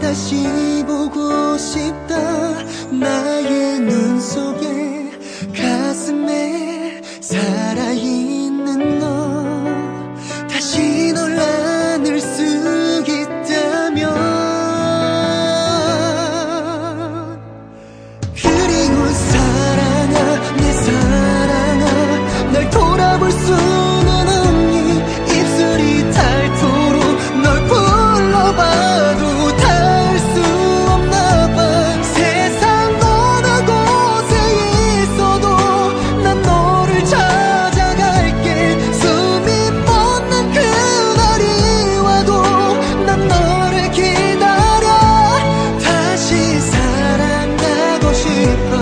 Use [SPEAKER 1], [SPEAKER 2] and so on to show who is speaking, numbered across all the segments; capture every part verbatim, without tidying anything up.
[SPEAKER 1] 다시 보고 싶다. 나의 눈 속에 가슴에 살아있는 너, 다시 널 안을 수 있다면. 그리고 사랑아 내 사랑아, 날 돌아볼 수는 없니? 입술이 닳도록 널 불러봐도 닿을 수 없나 봐. 세상 어느 곳에 있어도 난 너를 찾아갈게. 숨이 멎는 그날이 와도 난 너를 기다려. 다시 사랑하고 싶어.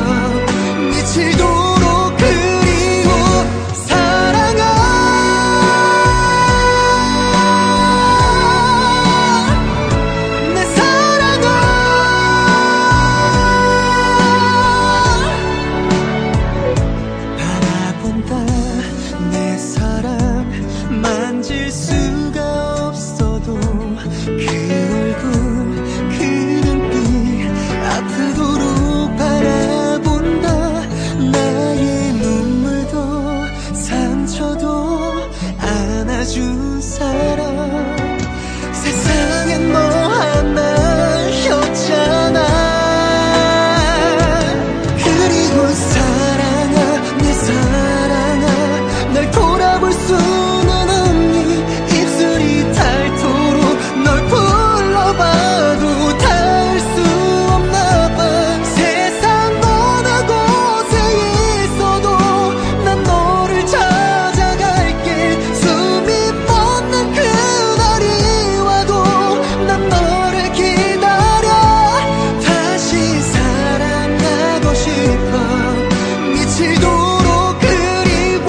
[SPEAKER 1] 미치도록 그리워 사랑아. 내 사랑아. 바라본다 내 사랑, 만질 수가 없어도 그 얼굴 그 눈빛 아프도록 바라본다. 나의 눈물도 상처도 안아준 사람. 세상엔 너 하나였잖아. 그리고 사랑아 내 사랑아, 날 돌아볼 수는 없니? 입술이 닳도록 널 불러봐도 닿을 수 없나 봐. 세상 어느 곳에 있어도 난 너를 찾아갈게. 숨이 멎는 그날이 와도 난 너를 기다려. 다시 사랑하고 싶어. 미치도록 그리워.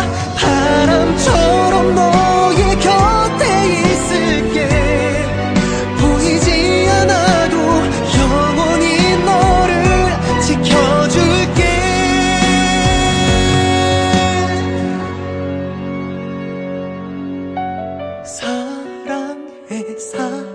[SPEAKER 1] 바람처럼 너의 곁에 있을게. 보이지 않아도 영원히 너를 지켜줄게. 사랑해 사랑해.